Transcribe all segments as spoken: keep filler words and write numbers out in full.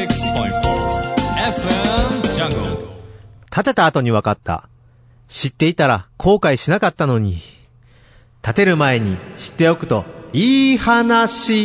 建てた後に分かった。知っていたら後悔しなかったのに。建てる前に知っておくといい話。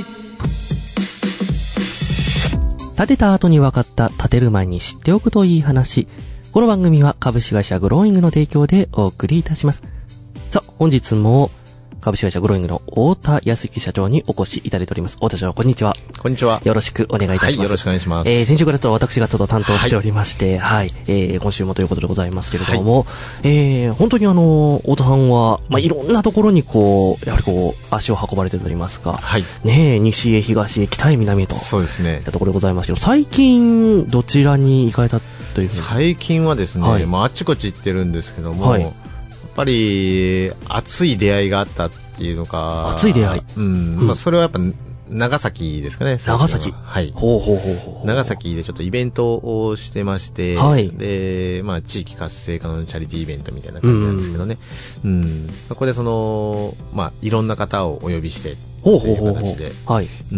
建てた後に分かった、建てる前に知っておくといい話。この番組は株式会社グローイングの提供でお送りいたします。さあ、本日も株式会社グローイングの太田康之社長にお越しいただいております。太田社長、こんにちは。 こんにちは。 よろしくお願いいたします。 はい、よろしくお願いします。 えー、先週からと私がちょっと担当しておりまして、はい、はい、えー、今週もということでございますけれども、はい、えー、本当にあの、太田さんは、まあ、いろんなところにこう、やはりこう、足を運ばれていると言いますか、はい、ねえ、西へ東へ北へ南へと、そうですね。いったところでございますけど、最近、どちらに行かれたというふうに？ 最近はですね、はい、まあ、あっちこっち行ってるんですけども、はい、やっぱり、熱い出会いがあったっていうのか、 熱い出会い、 うん、うん、まあ、それはやっぱ長崎ですかね。 長崎、 はい。 ほうほうほうほう。 長崎でちょっとイベントをしてまして、はい。で、まあ地域活性化のチャリティーイベントみたいな感じなんですけどね。うん。うん、そこでそのまあいろんな方をお呼びしてっていう形で、ほうほうほうほう、はい。うん。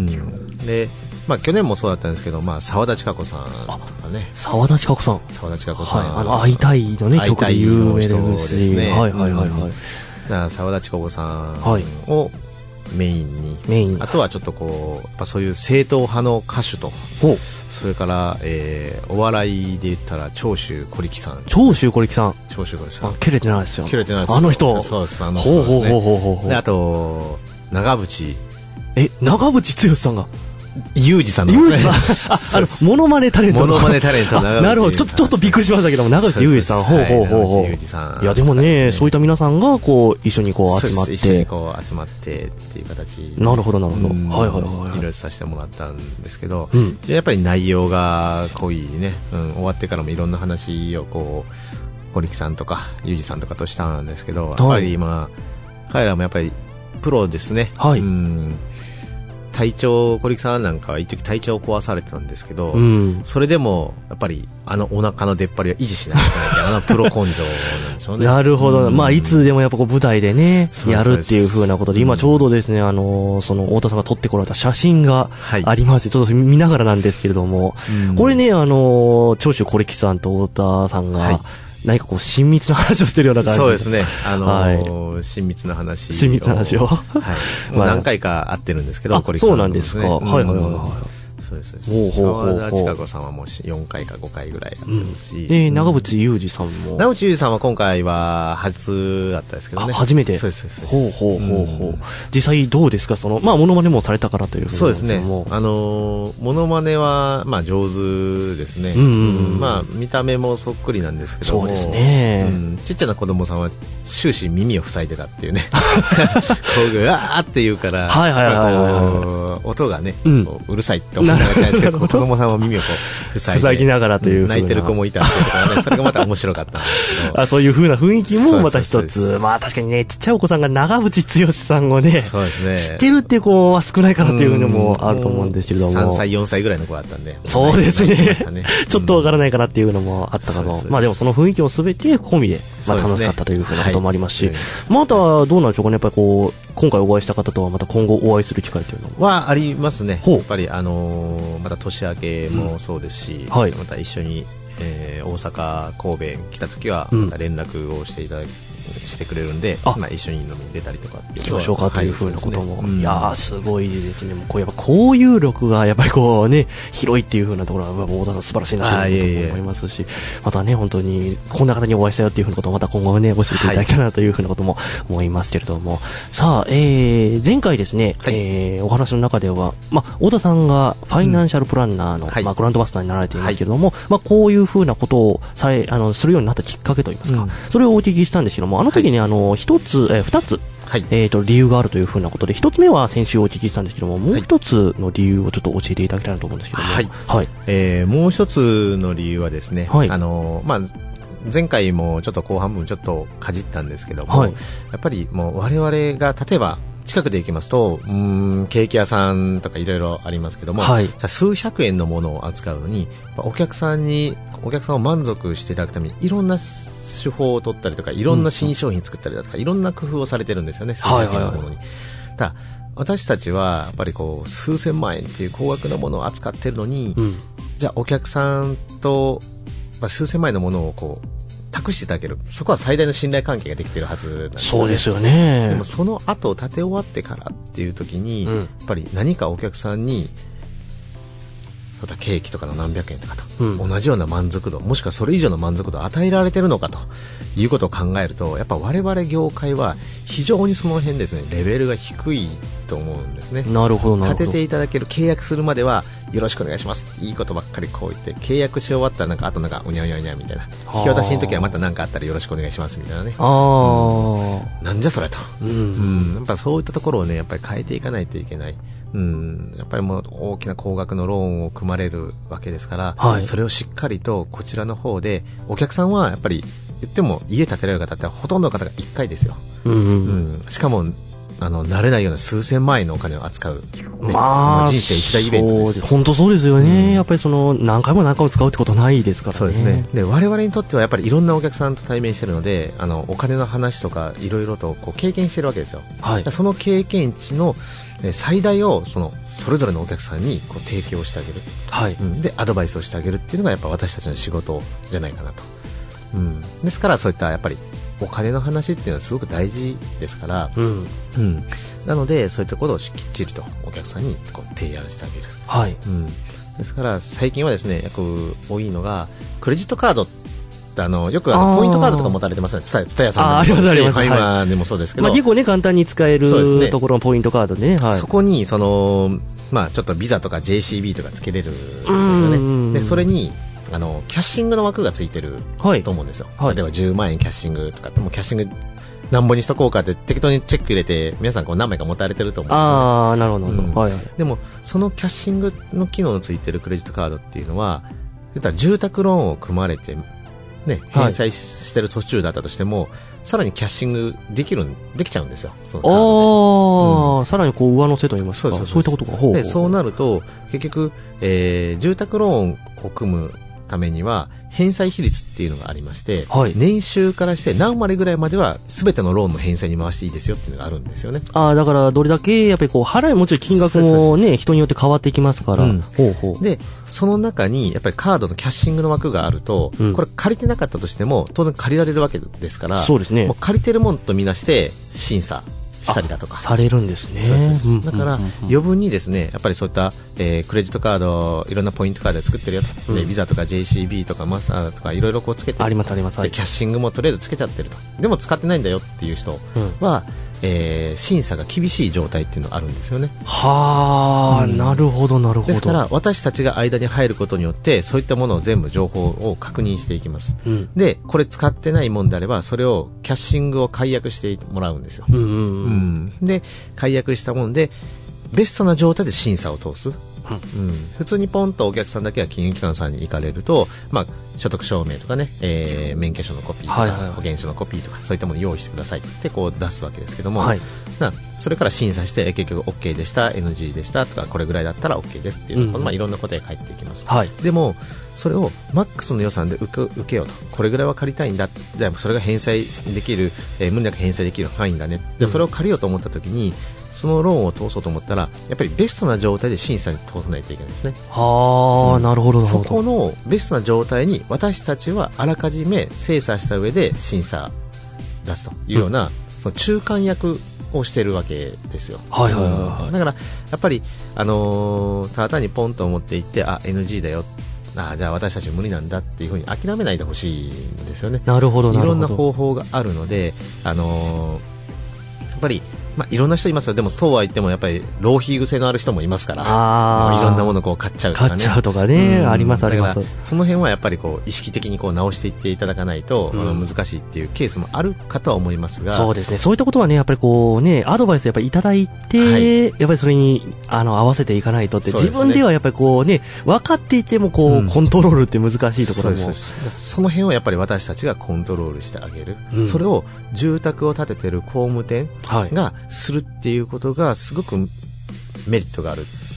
で。まあ、去年もそうだったんですけど、まあ、沢田千佳子さんとかね。 沢田千佳子さん。 沢田千佳子さん。 はい。あの、会いたいのね、曲で有名ですね。はいはいはいはい。 だから沢田千佳子さんをメインに、メイン。あとはちょっとこう、やっぱそういう正統派の歌手と、それから、えー、お笑いで言ったら長州小力さん。 長州小力さん。 長州小力さん。 切れてないですよ。 切れてないです。 あの人。 そうです、あの人ですね。 ほうほうほうほうほう。 で、あと、長渕。 え、長渕剛さんがユージさんのユージさん、あ、あの、モノマネタレントの。 モノマネタレント、 なるほど。ちょっと、ちょっとびっくりしましたけども、長渕ユージさん、ほうほうほうほう。 ユージさん。 いや、でもね、そういった皆さんが、こう、一緒にこう集まって。 一緒にこう集まってっていう形。 なるほど、なるほど。はいはいはい。 いろいろさせてもらったんですけど、うん、やっぱり内容が濃いね、うん、終わってからもいろんな話をこう、堀木さんとか、ユージさんとかとしたんですけど、やっぱり今、彼らもやっぱり、プロですね。はい。うん体調、小力さんなんかは一時体調を壊されてたんですけど、うん、それでもやっぱりあのお腹の出っ張りは維持しないといけないあのプロ根性なんでしょうね。なるほど、 うん、 まあいつでもやっぱこう舞台でねやるっていう風なことで、今ちょうどですね、あのその太田さんが撮ってこられた写真がありまして、はい、ちょっと見ながらなんですけれども、うん、これね、あの長州小力さんと太田さんが、はい、何かこう親密な話をしてるような感じ。 そうですね。あのーはい、親密な話を。 親密な話を。 はい。もう何回か会ってるんですけど、 あ、そうなんですか。はいはいはいはい。 そうですそうです。沢田千佳子さんはもうよんかいかごかいぐらいやってますし。 うん、えー、長渕裕二さんも。 長渕裕二さんは今回は初だったですけどね。 初めて。 そうですそうです。 ほうほうほうほう。うん、実際どうですか、その、まあ、モノマネもされたからというふうに。 そうですね。あのー、モノマネは、まあ、上手ですね。うんうんうん、まあ、見た目もそっくりなんですけども。 そうですね。 うん、ちっちゃな子供さんは終始耳を塞いでたっていうね。こう、うわーって言うから、はいはいはいはい、音がね、うん、うるさいって思いながらじゃないですけど、子供さんは耳をこう塞いで。 塞ぎながらという。 泣いてる子もいたんですけどね、それがまた面白かったんですけど。 あ、そういう風な雰囲気もまた一つ。まあ確かにね、ちっちゃいお子さんが長渕剛さんをね、そうですね、知ってるっていう子は少ないかなというのもあると思うんですけれども。 さんさい、よんさいぐらいの子だったんで。 そうですね。ねちょっとわからないかなっていうのもあったかと。まあでもその雰囲気をすべて込みで、まあ楽しかったという風なこともありますし、またどうなんでしょうかね、やっぱりこう、今回お会いした方とはまた今後お会いする機会というのはありますね。やっぱりあのー、また年明けもそうですし、うん、はい、また一緒に、えー、大阪、神戸来た時はまた連絡をしていただき、うんしてくれるんで、まあ、一緒に飲みに出たりとか行きましょうかというふうなことも、はい、ね、うん、いやーすごいですね。もうこうやっぱ交友力がやっぱりこうね広いっていうふうなところは太田さん素晴らしいなという思いますし、またね本当にこんな方にお会いしたよっていうふうなことをまた今後ね教えていただきたいなというふうなことも思いますけれども、はい、さあ、えー、前回ですね、はい、えー、お話の中では、まあ、太田さんがファイナンシャルプランナーの、うん、まあ、グランドマスターになられていますけれども、はい、まあ、こういうふうなことをさえあのするようになったきっかけといいますか、うん、それをお聞きしたんですけども、あの時に、はい、あの一つ、えー、二つ、はい、えーと理由があるというふうなことで、一つ目は先週お聞きしたんですけども、もう一つの理由をちょっと教えていただきたいなと思うんですけども、はいはい、えー、 もう一つの理由はですね、はい、あのまあ前回もちょっと後半分ちょっとかじったんですけども、はい、やっぱりもう我々が例えば近くで行きますと、うーんケーキ屋さんとかいろいろありますけども、はい、数百円のものを扱うのにお客さんにお客さんを満足していただくためにいろんな手法を取ったりとかいろんな新商品作ったりだとか、うん、いろんな工夫をされてるんですよね、数百円のものに。ただ私たちはやっぱりこう数千万円っていう高額なものを扱ってるのに、うん、 じゃあお客さんと、まあ、数千万円のものをこう託していただける、そこは最大の信頼関係ができているはずなんですよね。 そうですよね。 でもその後建て終わってからっていう時に、うん、やっぱり何かお客さんにそうだケーキとかの何百円とかと、うん、同じような満足度もしくはそれ以上の満足度を与えられているのかということを考えると、やっぱ我々業界は非常にその辺ですねレベルが低いと思うんですね。 なるほどなるほど。 立てていただける、契約するまではよろしくお願いしますいいことばっかりこう言って、契約し終わったらなんかあとなんかうにゃうにゃうにゃみたいな、引き渡しの時はまた何かあったらよろしくお願いしますみたいなね。あ、うん、なんじゃそれと、うんうん、やっぱそういったところをねやっぱり変えていかないといけない。うん、やっぱりもう大きな高額のローンを組まれるわけですから、はい、それをしっかりとこちらの方で、お客さんはやっぱり言っても家建てられる方ってほとんどの方がいっかいですよ、うんうんうん、しかもあの慣れないような数千万円のお金を扱う、ね、まあ、人生一大イベントです。 本当そうですよね、うん、やっぱりその何回も何回も使うってことないですからね。 そうですね。で我々にとってはやっぱりいろんなお客さんと対面しているので、あのお金の話とかいろいろとこう経験しているわけですよ、はい、その経験値の最大をそのそれぞれのお客さんにこう提供してあげる、はい、うん、でアドバイスをしてあげるっていうのがやっぱ私たちの仕事じゃないかなと、うん、ですからそういったやっぱりお金の話っていうのはすごく大事ですから、うんうん、なのでそういったことをきっちりとお客さんにこう提案してあげる、はい、うん、ですから最近はですねよく多いのがクレジットカード、あのよくあのポイントカードとか持たれてますね。ツタヤさんでもそうですし、ファイマーでもそうですけど、 まあ、結構ね簡単に使える、ね、ところのポイントカードね、はい、 そこにその、まあ、ちょっとビザとか ジェーシービー とかつけれるんですよね。でそれにあのキャッシングの枠がついてると思うんですよ、はい、例えばじゅうまんえんキャッシングとかってもキャッシングなんぼにしとこうかって適当にチェック入れて皆さんこう何枚か持たれてると思うんですよね。 あー、なるほど、うん、はいはい、 でもそのキャッシングの機能のついてるクレジットカードっていうのは言ったら住宅ローンを組まれてね、返済してる途中だったとしても、はい、さらにキャッシングできるできちゃうんですよ。そのカードで、あ、 うん、さらにこう上乗せと言いますか、そうそうそうそういったことがほうほうでそうなると結局、えー、住宅ローンを組むためには返済比率っていうのがありまして、はい、年収からして何割ぐらいまでは全てのローンの返済に回していいですよっていうのがあるんですよね。 あ、だからどれだけやっぱりこう払いもちろん金額もね人によって変わってきますから、うん、ほうほうでその中にやっぱりカードのキャッシングの枠があると、うん、これ借りてなかったとしても当然借りられるわけですから、そうですね、もう借りてるもんとみなして審査したりだとかされるんですね。 そうそうそう、だから余分にですねやっぱりそういった、えー、クレジットカードいろんなポイントカードで作ってるよと、うん、ビザとか ジェーシービー とかマスターとかいろいろこうつけてる、 ありますあります、 でキャッシングもとりあえずつけちゃってると、でも使ってないんだよっていう人は、うん、えー、審査が厳しい状態っていうのがあるんですよね。 はあ、うん、なるほどなるほど。 ですから私たちが間に入ることによってそういったものを全部情報を確認していきます、うん、でこれ使ってないもんであればそれをキャッシングを解約してもらうんですよ、うんうんうんうん、で解約したもんでベストな状態で審査を通す、うん、普通にポンとお客さんだけが金融機関さんに行かれると、まあ、所得証明とかね、えー、免許証のコピーとか、はい、保険証のコピーとかそういったものを用意してくださいってこう出すわけですけども、はい、なそれから審査して結局 OK でした エヌジー でしたとかこれぐらいだったら OK ですっていう、うん、まあ、いろんなことが返ってきます、はい、でもそれをマックスの予算で受け、受けようと、これぐらいは借りたいんだ、じゃあそれが返済できる、えー、無理なく返済できる範囲だね、でそれを借りようと思った時にそのローンを通そうと思ったらやっぱりベストな状態で審査に通さないといけないですね。 はあ、うん、なるほどなるほど。 そこのベストな状態に私たちはあらかじめ精査した上で審査出すというような、うん、その中間役をしているわけですよ。はいはいはいはい、だからやっぱり、あのー、ただ単にポンと思っていってあ エヌジー だよ、あじゃあ私たち無理なんだっていうふうに諦めないでほしいんですよね。 なるほどなるほど。 いろんな方法があるので、あのー、やっぱりまあ、いろんな人いますよ。でもそうは言ってもやっぱり浪費癖のある人もいますから、あいろんなものをこう買っちゃうとかね、 買っちゃうとかね、うん、ありますあります。 その辺はやっぱりこう意識的にこう直していっていただかないと、うん、あの難しいっていうケースもあるかとは思いますが、 そうですね。そういったことはねやっぱりこうねアドバイスやっぱりいただいて、はい、やっぱりそれにあの合わせていかないとって、自分ではやっぱりこうね分かっていてもこう、うん、コントロールって難しいところも、そうそうそう、 その辺をやっぱり私たちがコントロールしてあげる、うん、それを住宅を建ててる工務店がするっていうことがすごくメリットがある。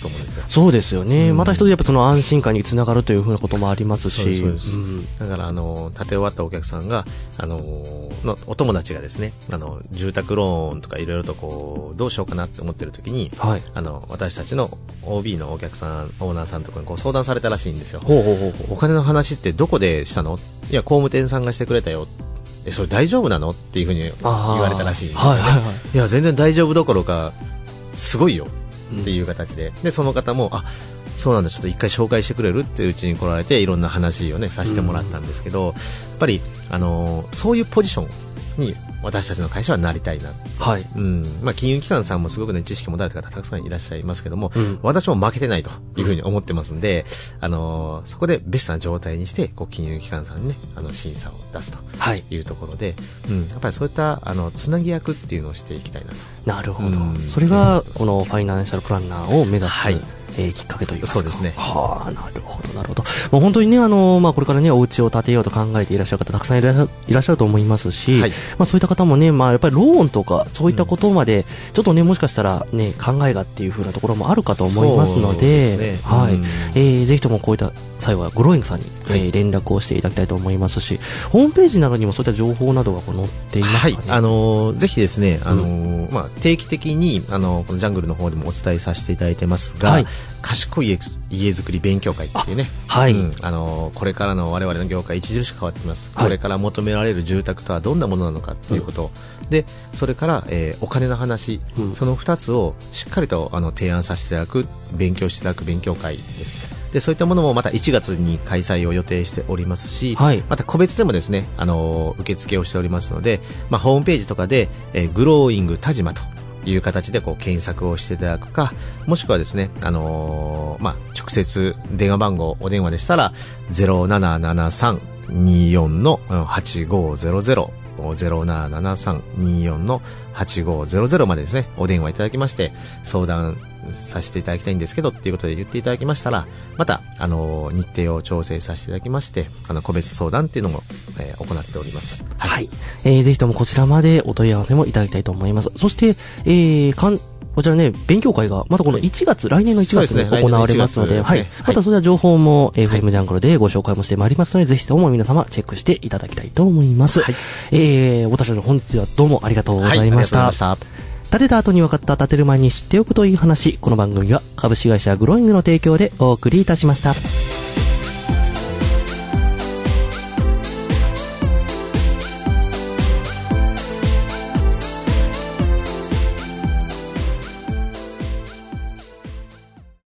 と思うんですよ。 そうですよね、うん、また一つやっぱその安心感につながるというふうなこともありますし、 そうです、うん、だからあの建て終わったお客さんがあののお友達がですね、あの住宅ローンとかいろいろとこうどうしようかなって思ってる時に、はい、あの私たちの オービー のお客さんオーナーさんとかにこう相談されたらしいんですよ。ほうほうほうほう。お金の話ってどこでしたの？いや工務店さんがしてくれたよ。えそれ大丈夫なのっていうふうに言われたらしいんですよね。はいはいはい、いや全然大丈夫どころかすごいよっていう形で、うん、でその方もあそうなんだちょっと一回紹介してくれるってうちに来られていろんな話をねさせてもらったんですけど、うん、やっぱり、あのー、そういうポジションに私たちの会社はなりたいな、はいうんまあ、金融機関さんもすごく、ね、知識持たれた方たくさんいらっしゃいますけども、うん、私も負けてないというふうに思ってますんで、あのー、そこでベストな状態にしてこう金融機関さんに、ね、あの審査を出すというところで、はいうん、やっぱりそういったあのつなぎ役っていうのをしていきたいなと。 なるほど、うん、それがこのファイナンシャルプランナーを目指す、はいえー、きっかけというか。 そうですね。 はあ、なるほどなるほど。もう本当にねあのまあこれからねお家を建てようと考えていらっしゃる方たくさんいらっしゃる、いらっしゃると思いますし、はい、まあそういった方もねまあやっぱりローンとかそういったことまでちょっとねもしかしたらね考えがっていう風なところもあるかと思いますので、でね、はい、うん、えー、ぜひともこういった際はグローイングさんに、はいえー、連絡をしていただきたいと思いますし、ホームページなどにもそういった情報などがこう載っていますかね。 はい、あのー、ぜひですね、あのーうんまあ、定期的にあのー、このジャングルの方でもお伝えさせていただいてますが、はい、賢い家家づくり勉強会っていうね、はいうんあのー、これからの我々の業界著しく変わってきます、はい、これから求められる住宅とはどんなものなのかっていうこと、うん、でそれから、えー、お金の話、うん、そのふたつをしっかりとあの提案させていただく勉強していただく勉強会です。でそういったものもまたいちがつに開催を予定しておりますし、はい、また個別でもですね、あのー、受付をしておりますので、まあ、ホームページとかで、えー、グローイング田島という形でこう検索をしていただくか、もしくはですね、あのーまあ、直接電話番号お電話でしたら ゼロななななさんにーよん のはちごーぜろぜろ ゼロななななさんにーよん のはちごーぜろぜろまでですねお電話いただきまして相談させていただきたいんですけどっていうことで言っていただきましたら、またあの日程を調整させていただきましてあの個別相談っていうのも、えー、行っております。 はい、はいえー、ぜひともこちらまでお問い合わせもいただきたいと思います。そして、えー、かんこちらね勉強会がまたこのいちがつ、はい、来年のいちがつに行われますので、はい、またそういった情報も、はい、エフエム ジャングルでご紹介もしてまいりますので、ぜひとも皆様チェックしていただきたいと思います。はい、えー、私たち本日はどうもありがとうございました。はい、ありがとうございました。建てた後に分かった建てる前に知っておくといい話。この番組は株式会社グローイングの提供でお送りいたしました。